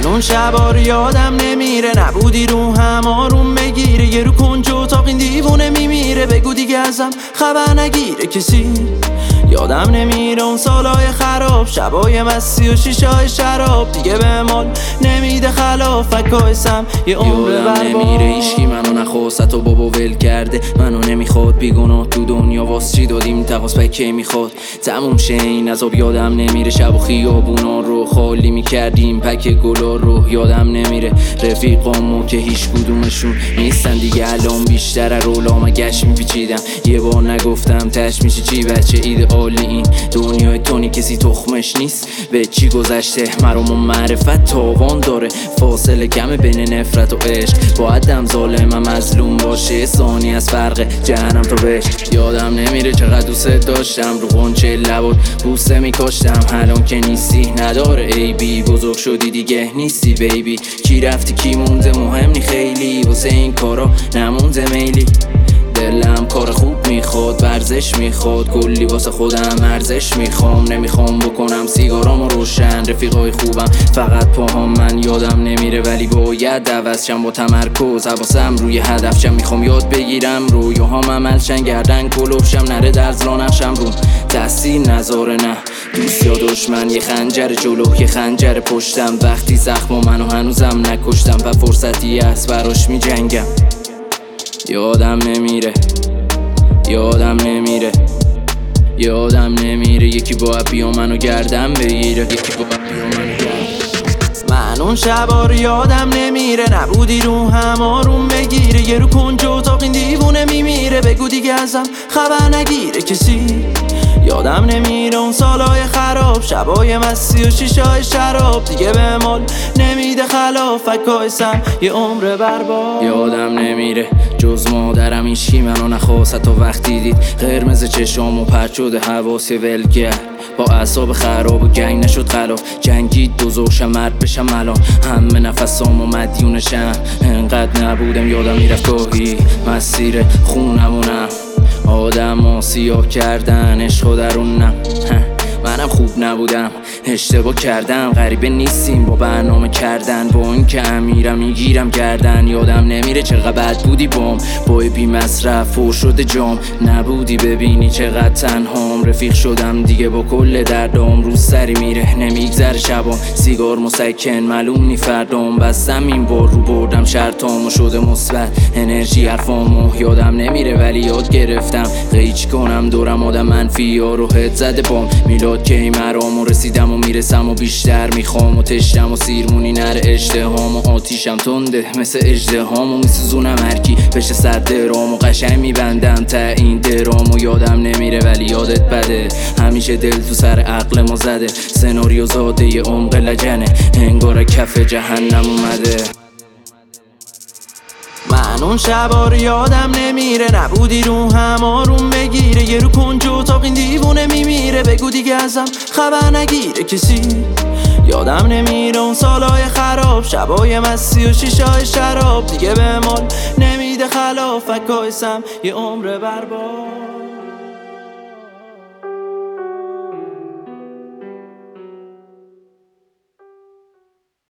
اون شبا رو یادم نمیره، نبودی رو هم آروم بگیره، یه رو کنج اتاق این دیوونه میمیره. بگو دیگه ازم خبر نگیره کسی، یادم نمیره اون سالای خراب، شبای مستی و شیشای شراب، دیگه به مال نمیده خلاف فکایسم یه عمر برباد. یادم نمیره ایشکی منو نخواست و بابا ول کرده، منو نمیخواد بیگناه تو دنیا واس چی دادیم تقاس پکه میخواد تموم شه این عذاب. یادم نمیره شب و خیابونا رو خالی میکردیم پک گلا رو، یادم نمیره رفیقامو که هیچ کدومشون نیستن دیگه الان، بیشتر رولام گشت میپیچیدم، یه بار نگفتم تش میشه چی بچه ایدئالی این دنیای تونی کسی تخمش نیست، به چی گذشته مرام و معرفت تاوان داره، فاصله کمه بین نفرت و عشق، باید دم ظالمم مظلوم باشه ثانی از فرق جهنم تو بهش. یادم نمیره چقدر دوست داشتم، رو قنچه لبات بوسه میکاشتم، الان که نیستی نداره ای بی، بزرگ شدی دیگه نیستی بیبی، کی رفتی کی مونده مهم نی خیلی، واسه این کارا نمونده میلی، دلم کار خوب میخواد ورزش میخواد، کلی واسه خودم ارزش میخوام، نمیخوام بکنم سیگارامو روشن، رفیقای خوبم فقط پاهام، من یادم نمیره ولی باید عوض شم با تمرکز، حواسم روی هدف شم، میخوام یاد بگیرم رویاهام عملشن، گردن کلوفشم نره درز را نقشم رو تاثیر نذاره، نه دوست یا دشمن، یه خنجر جلو یه خنجر پشتم، وقتی زخم و منو هنوزم نکشتم و فرصتی هست براش میجنگم. یادم نمیره یادم نمیره یادم نمیره یکی باید بیا منو گردن بگیره، یکی باید بیا منو گردن. من اون شبا رو یادم نمیره، نبودی رو هم آروم بگیره، یه رو کنج اتاق این دیوونه میمیره. بگو دیگه ازم خبر نگیره کسی، یادم نمیره اون سالای خراب، شبای مستی و شیشای شراب، دیگه به مال نمیده خلاف فکایسم یه عمر برباد. یادم نمیره جز مادرم ایشکی منو نخواست تا وقتی دید قرمز چشامو پرد شده حواس ولگر، با اعصاب خراب و گنگ نشد خلاف، جنگید دوزوشم مرد بشم الان، همه نفسامو مدیونشم، انقدر نبودم یادم میرفت گاهی مسیر خونمونم، آدم ها سیاه کردن عشق و درونم، منم خوب نبودم اشتباه کردم، غریبه نیستیم با برنامه کردن، با این که امیرم میگیرم گردن. یادم نمیره چقدر بد بودی بام، با بی مصرف پر شده جام، نبودی ببینی چقدر تنهام، رفیق شدم دیگه با کل دردام، روز سری میره نمیگذره شبام، سیگار مسکن معلوم نی فردام، بستم این بار رو بردم شرطامو شده مثبت انرژی حرفامو، یادم نمیره ولی یاد گرفتم قیچ کنم دورم آدم منفی یا رو هد زده بام، میلاد کی مرامو رسیدم و میرسم و بیشتر میخوام و تشتم و سیرمونی نره اشتهام و آتیشم تنده مثل اژدهام و میسوزونم هرکی بشه صد درام و قشنگ میبندم تا این درام، و یادم نمیره ولی یادت بده، همیشه دل تو سر عقل ما زده، سناریو زاده یه عمق لجنه، انگار کف جهنم اومده. من اون شبا رو یادم نمیره، نبودی رو هم آروم بگیره، یه رو کنج اتاق این دیوونه میمیره. بگو دیگه ازم خبر نگیره کسی، یادم نمیره اون سالای خراب، شبای مستی و شیشای شراب، دیگه به مال نمیده خلاف فکایسم یه عمر برباد.